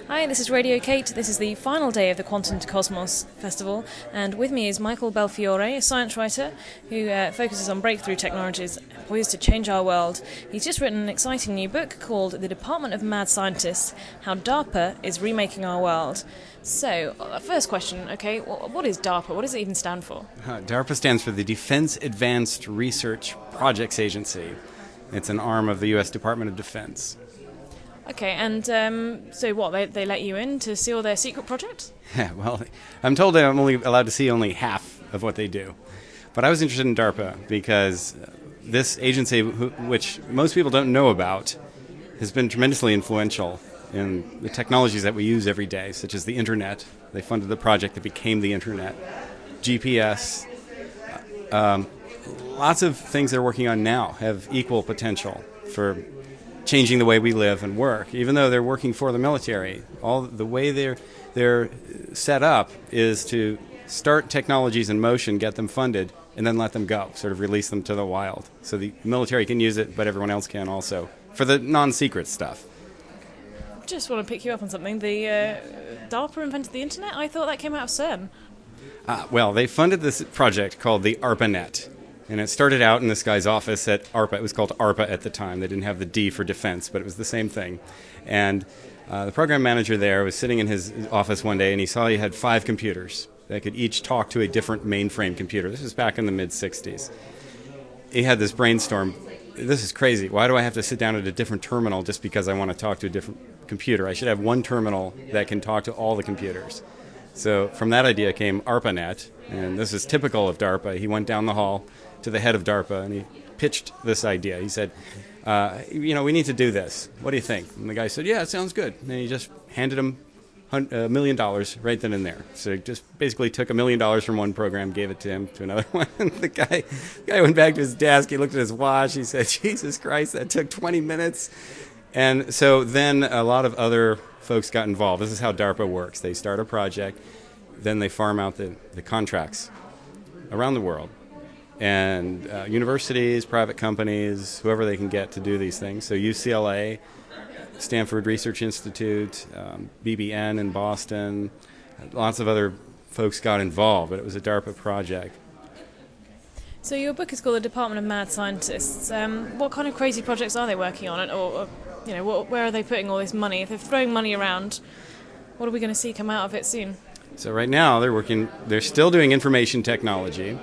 Hi, this is Radio Kate. This is the final day of the Quantum to Cosmos Festival, and with me is Michael Belfiore, a science writer who focuses on breakthrough technologies poised to change our world. He's just written an exciting new book called The Department of Mad Scientists: How DARPA is Remaking Our World. So, first question, okay, what is DARPA? What does it even stand for? DARPA stands for the Defense Advanced Research Projects Agency. It's an arm of the U.S. Department of Defense. Okay, and so what, they let you in to see all their secret projects? Yeah, well, I'm told I'm only allowed to see only half of what they do. But I was interested in DARPA because this agency, which most people don't know about, has been tremendously influential in the technologies that we use every day, such as the Internet. They funded the project that became the Internet, GPS. Lots of things they're working on now have equal potential for changing the way we live and work, even though they're working for the military. All the way they're set up is to start technologies in motion, get them funded, and then let them go, sort of release them to the wild. So the military can use it, but everyone else can also, for the non-secret stuff. Just want to pick you up on something. The DARPA invented the internet? I thought that came out of CERN. Well, they funded this project called the ARPANET. And it started out in this guy's office at ARPA. It was called ARPA at the time. They didn't have the D for defense, but it was the same thing. And the program manager there was sitting in his office one day, and he saw he had 5 computers that could each talk to a different mainframe computer. This was back in the mid-'60s. He had this brainstorm. This is crazy. Why do I have to sit down at a different terminal just because I want to talk to a different computer? I should have one terminal that can talk to all the computers. So from that idea came ARPANET, and this is typical of DARPA. He went down the hall to the head of DARPA, and he pitched this idea. He said, we need to do this. What do you think? And the guy said, yeah, it sounds good. And he just handed him $1 million right then and there. So he just basically took $1 million from one program, gave it to him to another one. And the guy went back to his desk. He looked at his watch. He said, Jesus Christ, that took 20 minutes. And so then a lot of other folks got involved. This is how DARPA works. They start a project, then they farm out the contracts around the world. And universities, private companies, whoever they can get to do these things. So UCLA, Stanford Research Institute, BBN in Boston, lots of other folks got involved, but it was a DARPA project. So your book is called The Department of Mad Scientists. What kind of crazy projects are they working on? Or where are they putting all this money? If they're throwing money around, what are we going to see come out of it soon? So right now they're still doing information technology.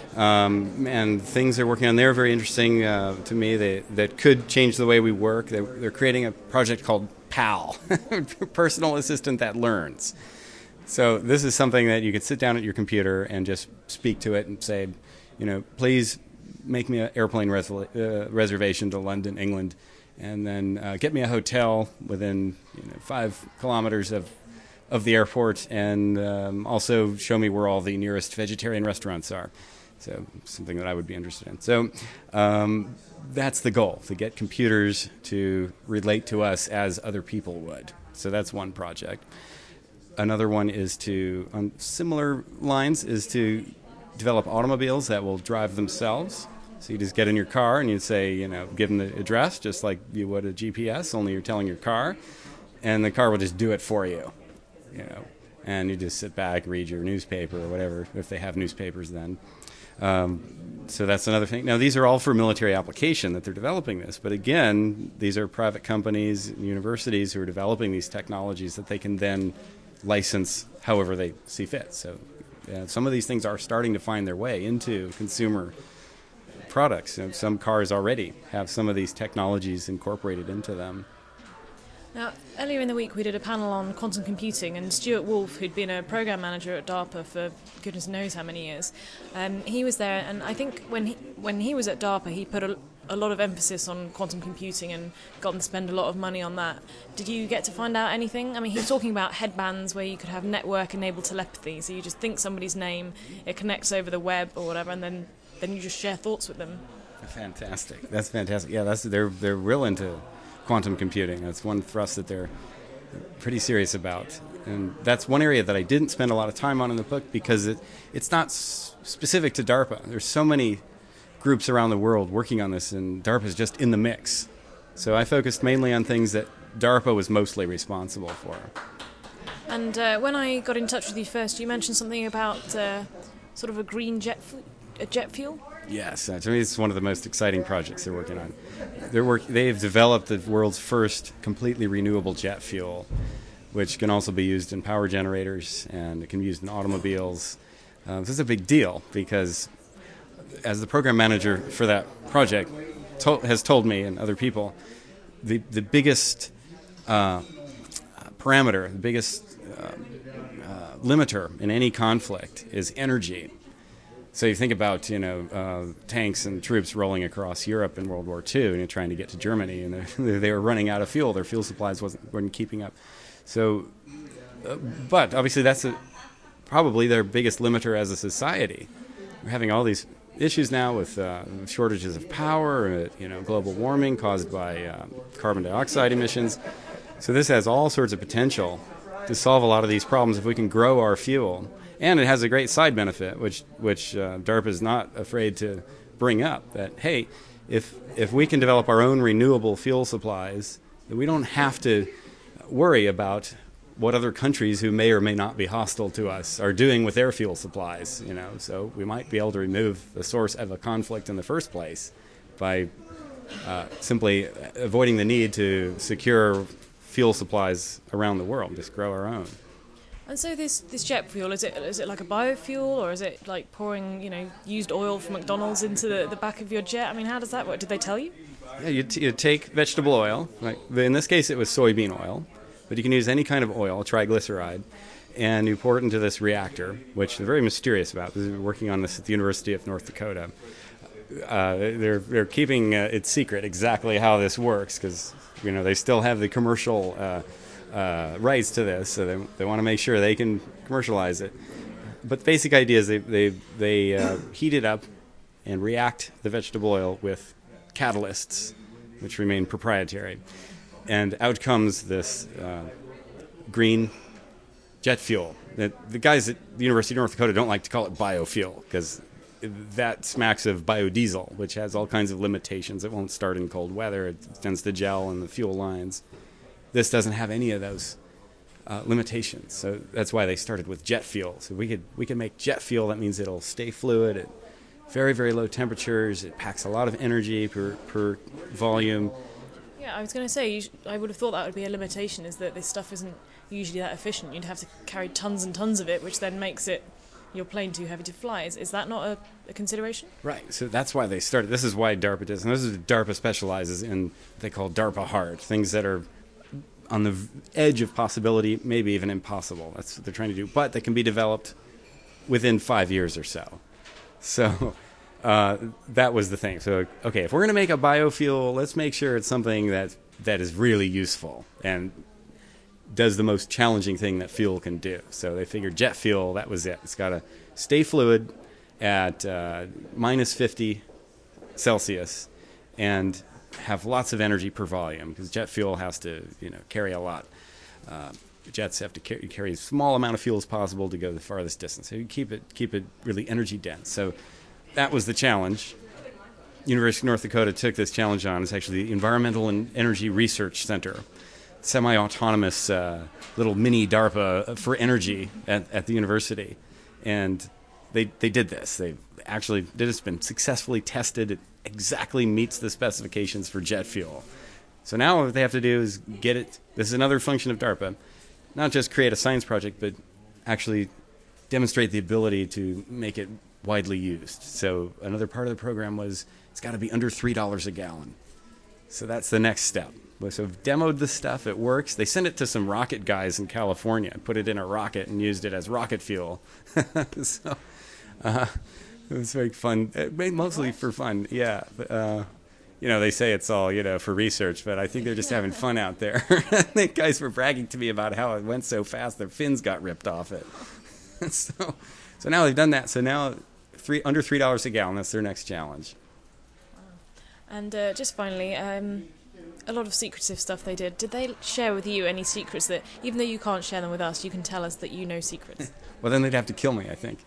And things they're working on there are very interesting to me. That could change the way we work. They're creating a project called PAL, Personal Assistant That Learns. So this is something that you could sit down at your computer and just speak to it and say, please make me an airplane reservation to London, England, and then get me a hotel within 5 kilometers of the airport, and also show me where all the nearest vegetarian restaurants are. So something that I would be interested in. So that's the goal, to get computers to relate to us as other people would. So that's one project. Another one is on similar lines, is to develop automobiles that will drive themselves. So you just get in your car and you say, give them the address, just like you would a GPS, only you're telling your car, and the car will just do it for you, And you just sit back, read your newspaper or whatever, if they have newspapers then. So that's another thing. Now, these are all for military application that they're developing this. But again, these are private companies, universities who are developing these technologies that they can then license however they see fit. So some of these things are starting to find their way into consumer products. Some cars already have some of these technologies incorporated into them. Now, earlier in the week we did a panel on quantum computing, and Stuart Wolf, who'd been a program manager at DARPA for goodness knows how many years, he was there, and I think when he was at DARPA he put a lot of emphasis on quantum computing and got them to spend a lot of money on that. Did you get to find out anything? I mean, he was talking about headbands where you could have network-enabled telepathy, so you just think somebody's name, it connects over the web or whatever, and then you just share thoughts with them. Fantastic. That's fantastic. Yeah, they're real into quantum computing. That's one thrust that they're pretty serious about. And that's one area that I didn't spend a lot of time on in the book because it's not specific to DARPA. There's so many groups around the world working on this, and DARPA is just in the mix. So I focused mainly on things that DARPA was mostly responsible for. And when I got in touch with you first, you mentioned something about sort of a green jet fuel. Yes, to me it's one of the most exciting projects they're working on. They've developed the world's first completely renewable jet fuel, which can also be used in power generators, and it can be used in automobiles. This is a big deal because, as the program manager for that project has told me and other people, the biggest parameter, the biggest limiter in any conflict is energy. So you think about, tanks and troops rolling across Europe in World War II and trying to get to Germany, and they were running out of fuel. Their fuel supplies weren't keeping up. So, but obviously that's probably their biggest limiter as a society. We're having all these issues now with shortages of power, global warming caused by carbon dioxide emissions. So this has all sorts of potential to solve a lot of these problems if we can grow our fuel. And it has a great side benefit, which DARPA is not afraid to bring up, that, hey, if we can develop our own renewable fuel supplies, then we don't have to worry about what other countries who may or may not be hostile to us are doing with their fuel supplies. So we might be able to remove the source of a conflict in the first place by simply avoiding the need to secure fuel supplies around the world, just grow our own. And so this jet fuel, is it like a biofuel, or is it like pouring used oil from McDonald's into the back of your jet? I mean, how does that work? Did they tell you? Yeah, you take vegetable oil. In this case, it was soybean oil, but you can use any kind of oil, triglyceride, and you pour it into this reactor, which they're very mysterious about. They're working on this at the University of North Dakota. They're keeping it secret exactly how this works because they still have the commercial rights to this, so they want to make sure they can commercialize it. But the basic idea is they heat it up and react the vegetable oil with catalysts, which remain proprietary, and out comes this green jet fuel. The guys at the University of North Dakota don't like to call it biofuel because that smacks of biodiesel, which has all kinds of limitations. It won't start in cold weather. It tends to gel in the fuel lines. This doesn't have any of those limitations, so that's why they started with jet fuel. So we could make jet fuel. That means it'll stay fluid at very, very low temperatures. It packs a lot of energy per volume. Yeah, I was going to say, I would have thought that would be a limitation, is that this stuff isn't usually that efficient. You'd have to carry tons and tons of it, which then makes your plane too heavy to fly. Is that not a consideration? Right. So that's why they started. This is why DARPA does. And this is DARPA specializes in what they call DARPA hard, things that are on the edge of possibility, maybe even impossible. That's what they're trying to do. But they can be developed within 5 years or so. So that was the thing. So, okay, if we're going to make a biofuel, let's make sure it's something that is really useful and does the most challenging thing that fuel can do. So they figured jet fuel, that was it. It's got to stay fluid at minus 50 Celsius and have lots of energy per volume, because jet fuel has to carry a lot. Jets have to carry a small amount of fuel as possible to go the farthest distance. So you keep it really energy dense. So that was the challenge. University of North Dakota took this challenge on. It's actually the Environmental and Energy Research Center, semi-autonomous little mini DARPA for energy at the university. And they did this. They actually did. It's been successfully tested. It exactly meets the specifications for jet fuel. So now what they have to do is get it. This is another function of DARPA. Not just create a science project, but actually demonstrate the ability to make it widely used. So another part of the program was it's got to be under $3 a gallon. So that's the next step. So we've demoed the stuff. It works. They sent it to some rocket guys in California, put it in a rocket, and used it as rocket fuel. So it was very fun, mostly for fun. Yeah. They say it's all, for research, but I think they're just having fun out there. I think guys were bragging to me about how it went so fast their fins got ripped off it. So now they've done that. So now under $3 a gallon, that's their next challenge. Wow. And just finally, a lot of secretive stuff they did. Did they share with you any secrets that, even though you can't share them with us, you can tell us that you know secrets? Well, then they'd have to kill me, I think.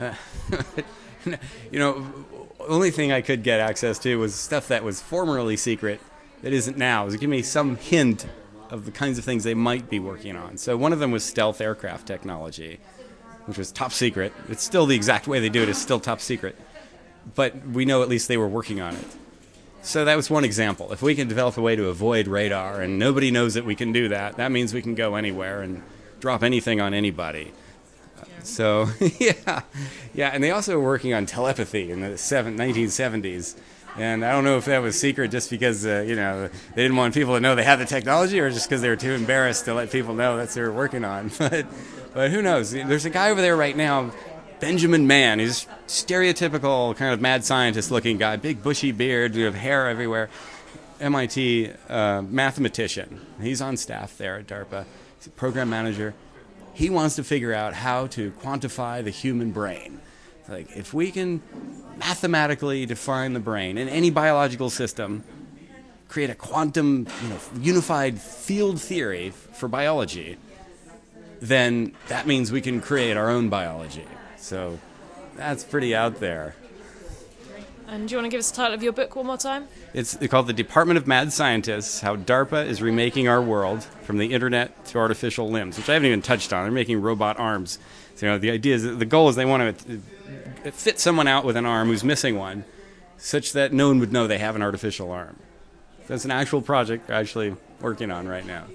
Only thing I could get access to was stuff that was formerly secret that isn't now. It would give me some hint of the kinds of things they might be working on. So one of them was stealth aircraft technology, which was top secret. It's still the exact way they do it is still top secret. But we know at least they were working on it. So that was one example. If we can develop a way to avoid radar and nobody knows that we can do that, that means we can go anywhere and drop anything on anybody. So, yeah, and they also were working on telepathy in the 1970s. And I don't know if that was secret just because, they didn't want people to know they had the technology or just because they were too embarrassed to let people know that's what they were working on. But who knows? There's a guy over there right now, Benjamin Mann. He's stereotypical kind of mad scientist-looking guy, big bushy beard, hair everywhere. MIT mathematician. He's on staff there at DARPA. He's a program manager. He wants to figure out how to quantify the human brain. Like, if we can mathematically define the brain in any biological system, create a quantum, unified field theory for biology, then that means we can create our own biology. So that's pretty out there. And do you want to give us the title of your book one more time? It's called The Department of Mad Scientists, How DARPA is Remaking Our World from the Internet to Artificial Limbs, which I haven't even touched on. They're making robot arms. So, the idea is, the goal is they want to fit someone out with an arm who's missing one, such that no one would know they have an artificial arm. That's an actual project they're actually working on right now.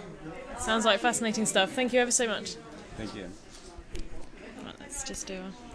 Sounds like fascinating stuff. Thank you ever so much. Thank you. Right, let's just do a...